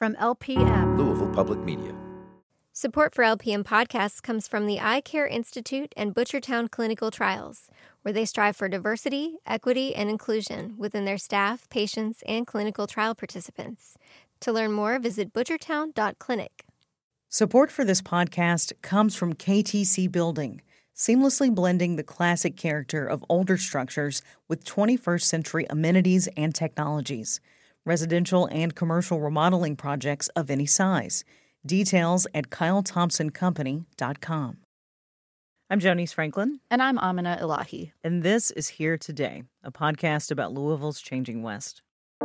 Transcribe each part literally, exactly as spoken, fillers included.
From L P M, Louisville Public Media. Support for L P M podcasts comes from the Eye Care Institute and Butchertown Clinical Trials, where they strive for diversity, equity, and inclusion within their staff, patients, and clinical trial participants. To learn more, visit butchertown dot clinic. Support for this podcast comes from K T C Building, seamlessly blending the classic character of older structures with twenty-first century amenities and technologies. Residential and commercial remodeling projects of any size. Details at kyle thompson company dot com. I'm Jonice Franklin. And I'm Amina Ilahi. And this is Here Today, a podcast about Louisville's changing West.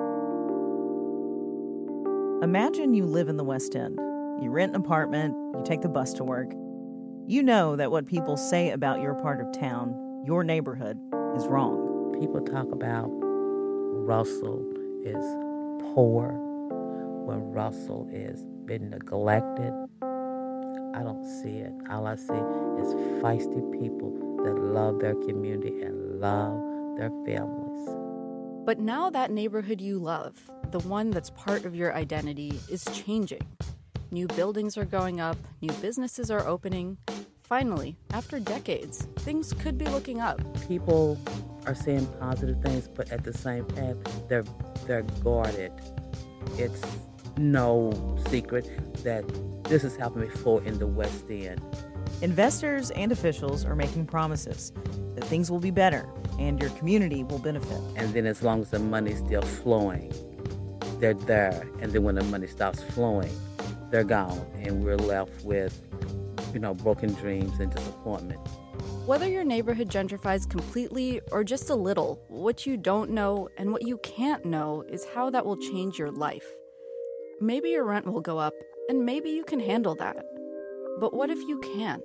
Imagine you live in the West End. You rent an apartment, you take the bus to work. You know that what people say about your part of town, your neighborhood, is wrong. People talk about Russell is poor, when Russell is been neglected. I don't see it. All I see is feisty people that love their community and love their families. But now that neighborhood you love, the one that's part of your identity, is changing. New buildings are going up, new businesses are opening. Finally, after decades, things could be looking up. People are saying positive things, but at the same time, they're they're guarded. It's no secret that this has happened before in the West End. Investors and officials are making promises that things will be better and your community will benefit. And then as long as the money's still flowing, they're there. And then when the money stops flowing, they're gone. And we're left with, you know, broken dreams and disappointment. Whether your neighborhood gentrifies completely or just a little, what you don't know and what you can't know is how that will change your life. Maybe your rent will go up, and maybe you can handle that. But what if you can't?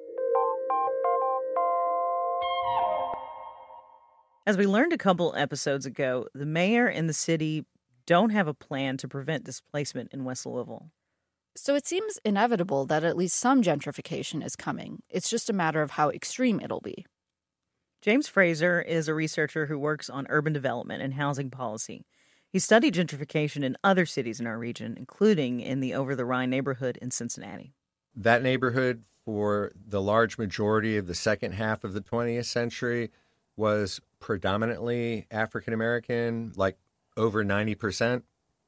As we learned a couple episodes ago, the mayor and the city don't have a plan to prevent displacement in West Louisville. So it seems inevitable that at least some gentrification is coming. It's just a matter of how extreme it'll be. James Fraser is a researcher who works on urban development and housing policy. He studied gentrification in other cities in our region, including in the Over-the-Rhine neighborhood in Cincinnati. That neighborhood, for the large majority of the second half of the twentieth century, was predominantly African-American, like over ninety percent.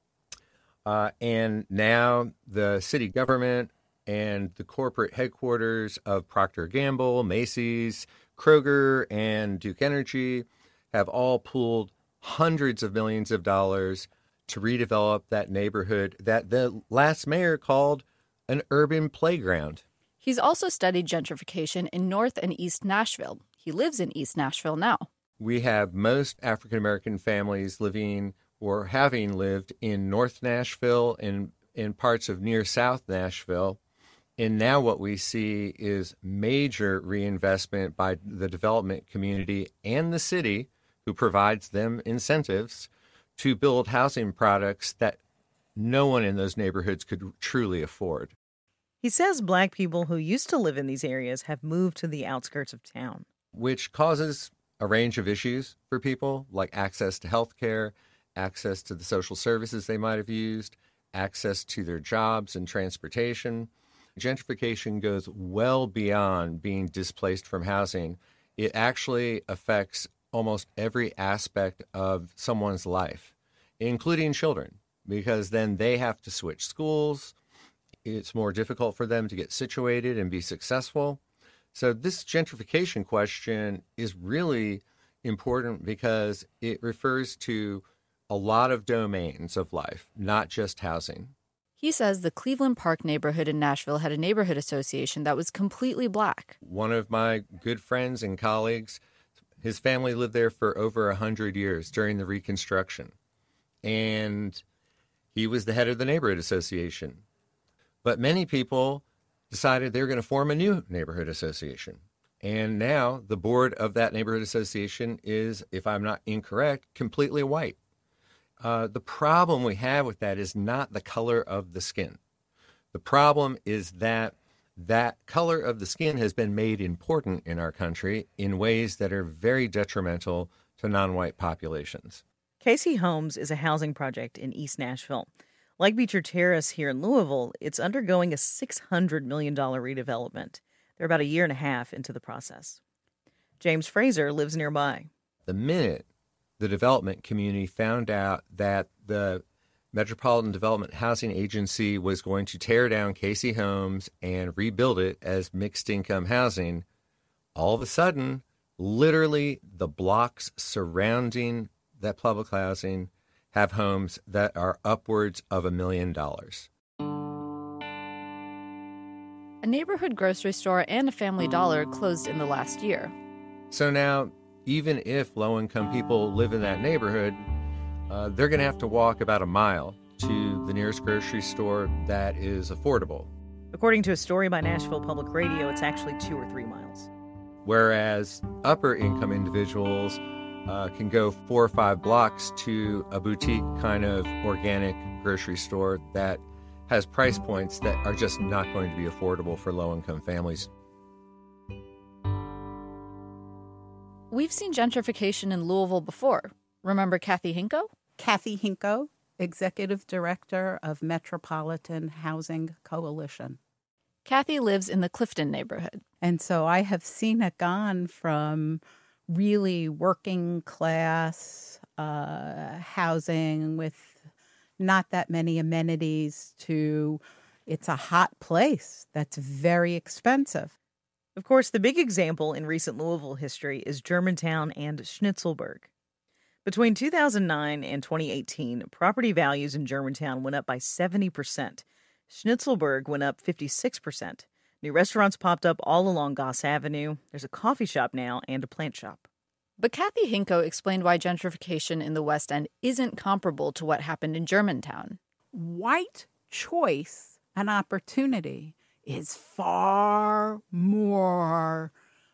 Uh, and now the city government and the corporate headquarters of Procter and Gamble, Macy's, Kroger, and Duke Energy have all pooled hundreds of millions of dollars to redevelop that neighborhood that the last mayor called an urban playground. He's also studied gentrification in North and East Nashville. He lives in East Nashville now. We have most African-American families living or having lived in North Nashville and in parts of near South Nashville. And now what we see is major reinvestment by the development community and the city, who provides them incentives to build housing products that no one in those neighborhoods could truly afford. He says Black people who used to live in these areas have moved to the outskirts of town, which causes a range of issues for people, like access to health care, access to the social services they might have used, access to their jobs and transportation. Gentrification goes well beyond being displaced from housing. It actually affects almost every aspect of someone's life, including children, because then they have to switch schools. It's more difficult for them to get situated and be successful. So this gentrification question is really important because it refers to a lot of domains of life, not just housing. He says the Cleveland Park neighborhood in Nashville had a neighborhood association that was completely Black. One of my good friends and colleagues, his family lived there for over one hundred years during the Reconstruction. And he was the head of the neighborhood association. But many people decided they were going to form a new neighborhood association. And now the board of that neighborhood association is, if I'm not incorrect, completely white. Uh, the problem we have with that is not the color of the skin. The problem is that that color of the skin has been made important in our country in ways that are very detrimental to non-white populations. Casey Homes is a housing project in East Nashville. Like Beecher Terrace here in Louisville, it's undergoing a six hundred million dollars redevelopment. They're about a year and a half into the process. James Fraser lives nearby. The minute the development community found out that the Metropolitan Development Housing Agency was going to tear down Casey Homes and rebuild it as mixed-income housing, all of a sudden, literally the blocks surrounding that public housing have homes that are upwards of a million dollars. A neighborhood grocery store and a Family Dollar closed in the last year. So now, even if low-income people live in that neighborhood, uh, they're going to have to walk about a mile to the nearest grocery store that is affordable. According to a story by Nashville Public Radio, it's actually two or three miles. Whereas upper-income individuals uh, can go four or five blocks to a boutique kind of organic grocery store that has price points that are just not going to be affordable for low-income families. We've seen gentrification in Louisville before. Remember Kathy Hinko? Kathy Hinko, Executive Director of Metropolitan Housing Coalition. Kathy lives in the Clifton neighborhood. And so I have seen it gone from really working class uh, housing with not that many amenities to it's a hot place that's very expensive. Of course, the big example in recent Louisville history is Germantown and Schnitzelburg. Between two thousand nine and twenty eighteen, property values in Germantown went up by seventy percent. Schnitzelburg went up fifty-six percent. New restaurants popped up all along Goss Avenue. There's a coffee shop now and a plant shop. But Kathy Hinko explained why gentrification in the West End isn't comparable to what happened in Germantown. White choice and opportunity is far more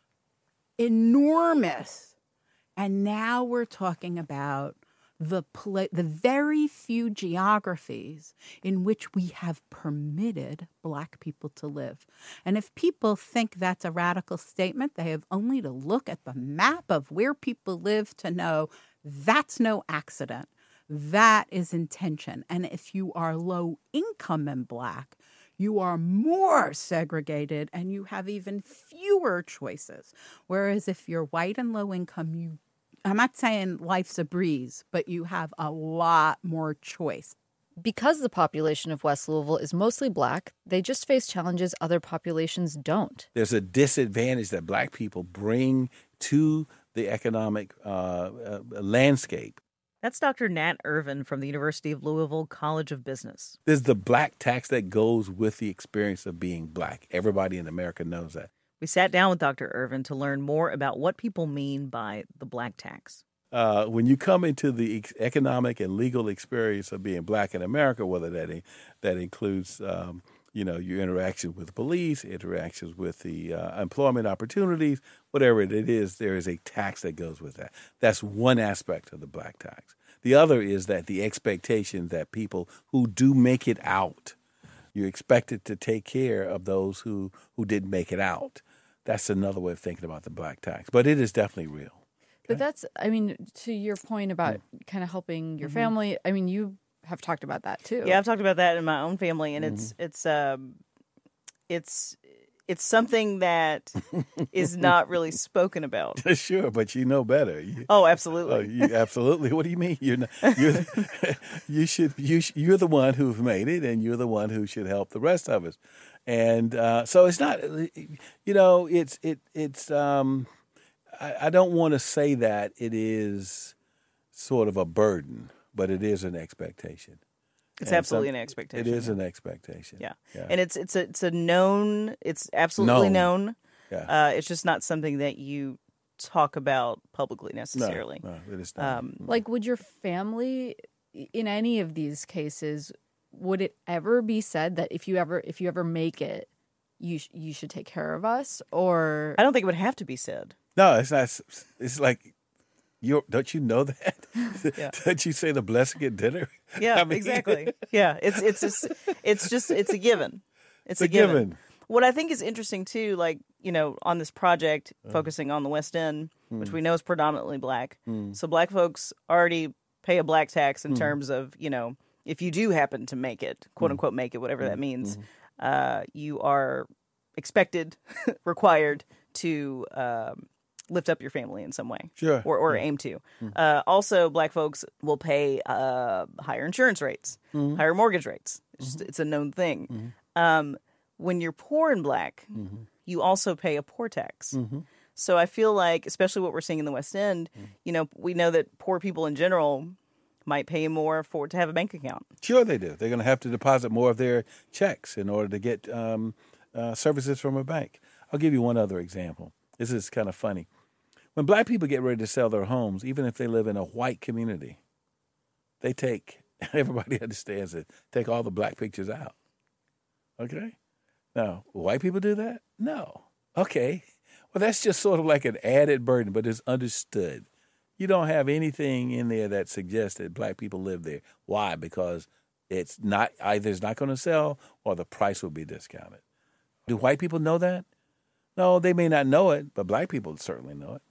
enormous. And now we're talking about the pla- the very few geographies in which we have permitted Black people to live. And if people think that's a radical statement, they have only to look at the map of where people live to know that's no accident. That is intention. And if you are low income and Black, you are more segregated and you have even fewer choices. Whereas if you're white and low income, you I'm not saying life's a breeze, but you have a lot more choice. Because the population of West Louisville is mostly Black, they just face challenges other populations don't. There's a disadvantage that Black people bring to the economic uh, uh, landscape. That's Doctor Nat Irvin from the University of Louisville College of Business. There's the Black tax that goes with the experience of being Black. Everybody in America knows that. We sat down with Doctor Irvin to learn more about what people mean by the Black tax. Uh, when you come into the ex- economic and legal experience of being Black in America, whether that in, that includes, um, you know, your interaction with the police, interactions with the uh, employment opportunities, whatever it is, there is a tax that goes with that. That's one aspect of the Black tax. The other is that the expectation that people who do make it out, you're expected to take care of those who, who didn't make it out. That's another way of thinking about the Black tax. But it is definitely real. Okay? But that's, I mean, to your point about mm-hmm. kind of helping your mm-hmm. family, I mean, you have talked about that too. Yeah, I've talked about that in my own family, and mm-hmm. it's it's um, it's it's something that is not really spoken about. Sure, but you know better. You, oh, absolutely. Uh, you, absolutely. What do you mean? You're not, you're you should you you're the one who's made it, and you're the one who should help the rest of us. And uh, so it's not, you know, it's it it's. Um, I, I don't want to say that it is sort of a burden, but it is an expectation. It's and absolutely some, an expectation. It is an expectation. Yeah. yeah. And it's it's a it's a known. It's absolutely known. known. Yeah. Uh, it's just not something that you talk about publicly necessarily. No, no it is not. Um, like, would your family, in any of these cases, would it ever be said that if you ever if you ever make it, you sh- you should take care of us? Or I don't think it would have to be said. No, it's not. It's like. You don't you know that? Yeah. Don't you say the blessing at dinner? Yeah, I mean, exactly. Yeah, it's it's just, it's just it's a given. It's, it's a, a given. given. What I think is interesting too, like you know, on this project uh, focusing on the West End, mm. which we know is predominantly Black, mm. so Black folks already pay a Black tax in mm. terms of you know if you do happen to make it, quote unquote, make it, whatever that means, uh, you are expected, required to um, lift up your family in some way. Sure. Or, or Yeah. aim to. Uh, also, black folks will pay uh, higher insurance rates, Mhm. higher mortgage rates. It's, just, it's a known thing. Um, when you're poor and black, you also pay a poor tax. So I feel like, especially what we're seeing in the West End, you know, we know that poor people in general might pay more for to have a bank account. Sure they do. They're going to have to deposit more of their checks in order to get um, uh, services from a bank. I'll give you one other example. This is kind of funny. When black people get ready to sell their homes, even if they live in a white community, they take, everybody understands it, take all the black pictures out. Okay? Now, will white people do that? No. Okay. Well, that's just sort of like an added burden, but it's understood. You don't have anything in there that suggests that black people live there. Why? Because it's not either it's not going to sell or the price will be discounted. Do white people know that? No, they may not know it, but black people certainly know it.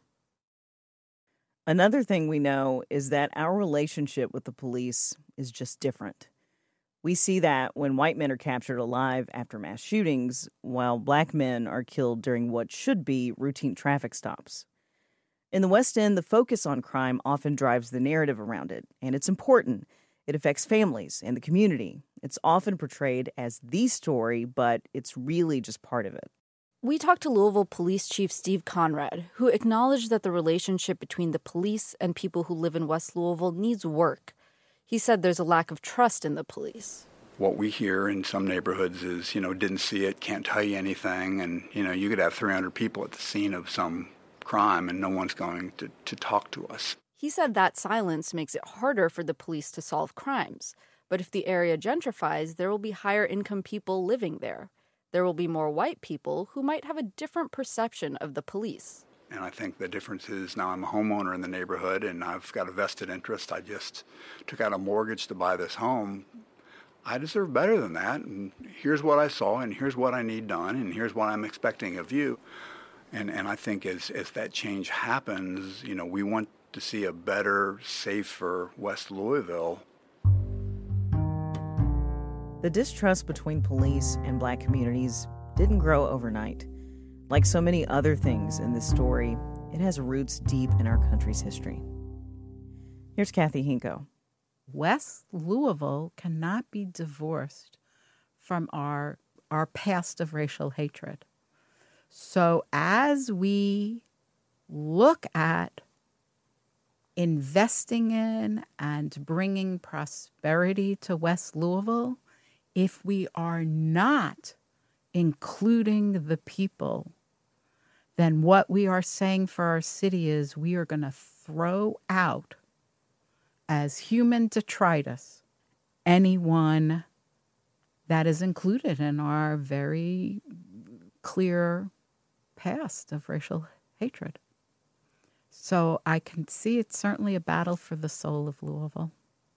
Another thing we know is that our relationship with the police is just different. We see that when white men are captured alive after mass shootings, while black men are killed during what should be routine traffic stops. In the West End, the focus on crime often drives the narrative around it, and it's important. It affects families and the community. It's often portrayed as the story, but it's really just part of it. We talked to Louisville Police Chief Steve Conrad, who acknowledged that the relationship between the police and people who live in West Louisville needs work. He said there's a lack of trust in the police. What we hear in some neighborhoods is, you know, didn't see it, can't tell you anything. And, you know, you could have three hundred people at the scene of some crime and no one's going to, to talk to us. He said that silence makes it harder for the police to solve crimes. But if the area gentrifies, there will be higher income people living there. There will be more white people who might have a different perception of the police. And I think the difference is now I'm a homeowner in the neighborhood and I've got a vested interest. I just took out a mortgage to buy this home. I deserve better than that. And here's what I saw and here's what I need done and here's what I'm expecting of you. And and I think as, as that change happens, you know, we want to see a better, safer West Louisville. The distrust between police and black communities didn't grow overnight. Like so many other things in this story, it has roots deep in our country's history. Here's Kathy Hinko. West Louisville cannot be divorced from our our past of racial hatred. So as we look at investing in and bringing prosperity to West Louisville, if we are not including the people, then what we are saying for our city is we are going to throw out as human detritus anyone that is included in our very clear past of racial hatred. So I can see it's certainly a battle for the soul of Louisville.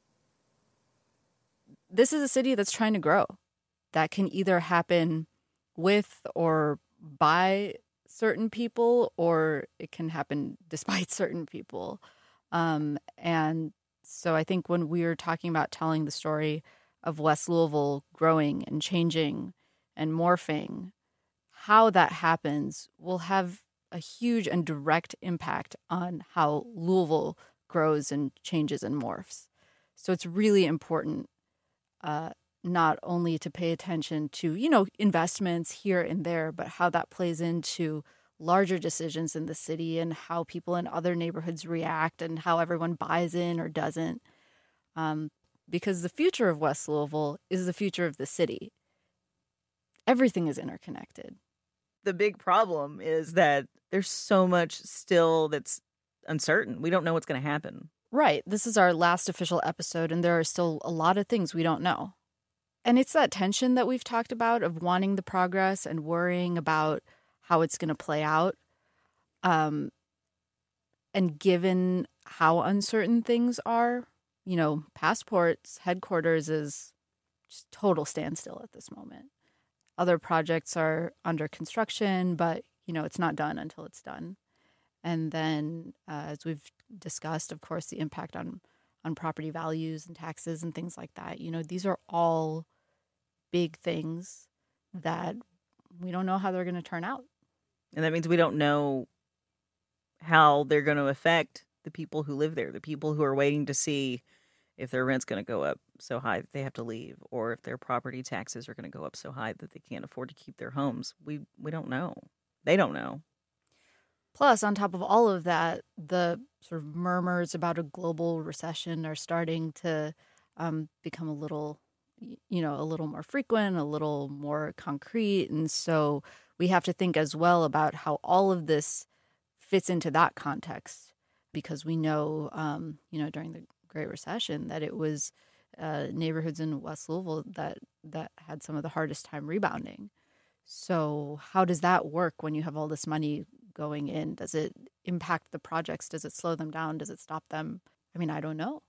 This is a city that's trying to grow. That can either happen with or by certain people, or it can happen despite certain people. Um, and so I think when we were talking about telling the story of West Louisville growing and changing and morphing, how that happens will have a huge and direct impact on how Louisville grows and changes and morphs. So it's really important uh, not only to pay attention to, you know, investments here and there, but how that plays into larger decisions in the city and how people in other neighborhoods react and how everyone buys in or doesn't. Um, because the future of West Louisville is the future of the city. Everything is interconnected. The big problem is that there's so much still that's uncertain. We don't know what's going to happen. Right. This is our last official episode, and there are still a lot of things we don't know. And it's that tension that we've talked about of wanting the progress and worrying about how it's going to play out. Um, and given how uncertain things are, you know, Passport's headquarters is just total standstill at this moment. Other projects are under construction, but, you know, it's not done until it's done. And then, uh, as we've discussed, of course, the impact on, on property values and taxes and things like that. You know, these are all big things that we don't know how they're going to turn out. And that means we don't know how they're going to affect the people who live there, the people who are waiting to see if their rent's going to go up so high that they have to leave, or if their property taxes are going to go up so high that they can't afford to keep their homes. We we don't know. They don't know. Plus, on top of all of that, the sort of murmurs about a global recession are starting to um, become a little, you know, a little more frequent, a little more concrete. And so we have to think as well about how all of this fits into that context, because we know, um, you know, during the Great Recession that it was uh, neighborhoods in West Louisville that, that had some of the hardest time rebounding. So how does that work when you have all this money going in? Does it impact the projects? Does it slow them down? Does it stop them? I mean, I don't know.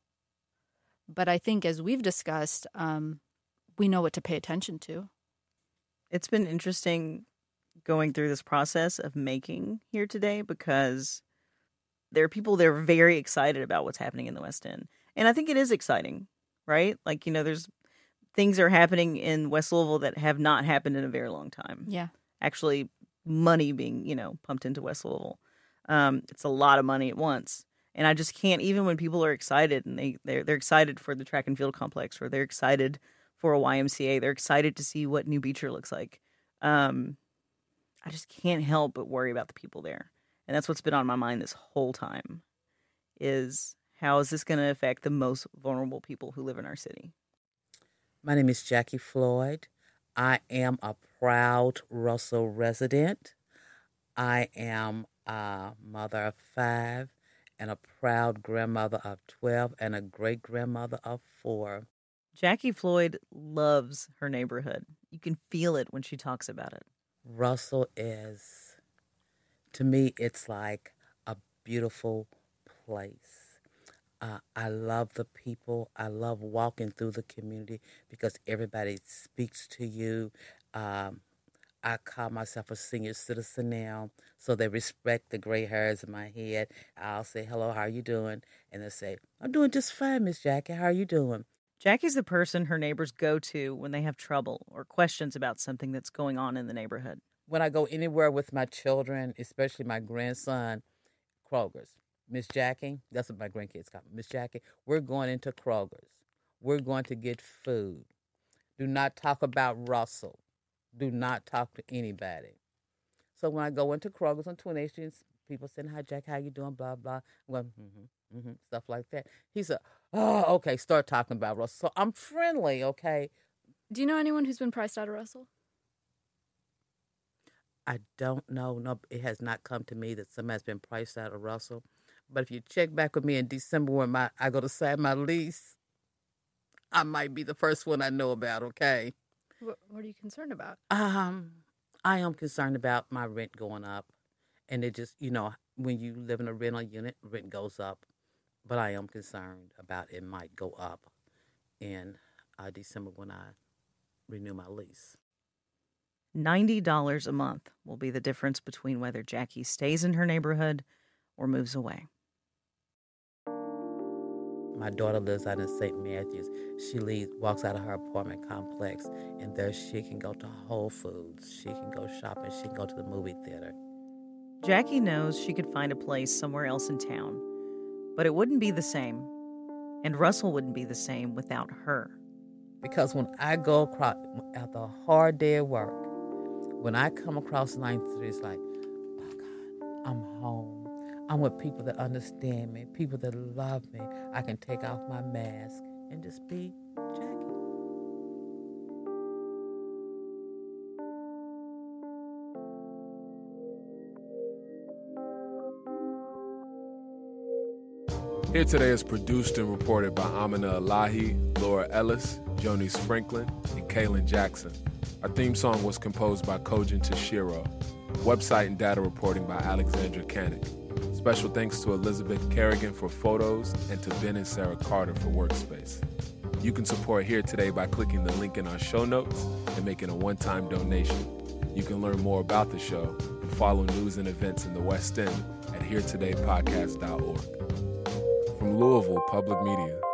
But I think as we've discussed, um, we know what to pay attention to. It's been interesting going through this process of making Here Today, because there are people that are very excited about what's happening in the West End. And I think it is exciting, right? Like, you know, there's things are happening in West Louisville that have not happened in a very long time. Yeah. Actually, money being, you know, pumped into West Louisville. Um, it's a lot of money at once. And I just can't, even when people are excited and they, they're, they're excited for the track and field complex, or they're excited for a Y M C A, they're excited to see what New Beecher looks like. Um, I just can't help but worry about the people there. And that's what's been on my mind this whole time, is how is this going to affect the most vulnerable people who live in our city? My name is Jackie Floyd. I am a proud Russell resident. I am a mother of five and a proud grandmother of twelve and a great-grandmother of four. Jackie Floyd loves her neighborhood. You can feel it when she talks about it. Russell is, to me, it's like a beautiful place. Uh, I love the people. I love walking through the community because everybody speaks to you. Um, I call myself a senior citizen now, so they respect the gray hairs in my head. I'll say, hello, how are you doing? And they'll say, I'm doing just fine, Miss Jackie. How are you doing? Jackie's the person her neighbors go to when they have trouble or questions about something that's going on in the neighborhood. When I go anywhere with my children, especially my grandson, Kroger's. Miss Jackie, that's what my grandkids call me. Miss Jackie, we're going into Kroger's. We're going to get food. Do not talk about Russell. Do not talk to anybody. So when I go into Kroger's on twenty-eighth Street, people saying, hi, Jack, how you doing, blah, blah. I'm going, mm-hmm, mm-hmm, stuff like that. He said, oh, okay, start talking about Russell. So I'm friendly, okay? Do you know anyone who's been priced out of Russell? I don't know. No, it has not come to me that somebody's been priced out of Russell. But if you check back with me in December when my I go to sign my lease, I might be the first one I know about, okay? What, what are you concerned about? Um, I am concerned about my rent going up. And it just, you know, when you live in a rental unit, rent goes up. But I am concerned about it might go up in uh, December when I renew my lease. ninety dollars a month will be the difference between whether Jackie stays in her neighborhood or moves away. My daughter lives out in Saint Matthews. She leaves, walks out of her apartment complex, and there she can go to Whole Foods. She can go shopping. She can go to the movie theater. Jackie knows she could find a place somewhere else in town, but it wouldn't be the same, and Russell wouldn't be the same without her. Because when I go across, after a hard day of work, when I come across ninth Street, it's like, oh, God, I'm home. I'm with people that understand me, people that love me. I can take off my mask and just be Jackie. Here Today is produced and reported by Amina Elahi, Laura Ellis, Jonice Franklin, and Kaylin Jackson. Our theme song was composed by Kojin Toshiro. Website and data reporting by Alexandra Canick. Special thanks to Elizabeth Kerrigan for photos and to Ben and Sarah Carter for workspace. You can support Here Today by clicking the link in our show notes and making a one-time donation. You can learn more about the show and follow news and events in the West End at here today podcast dot org. From Louisville Public Media.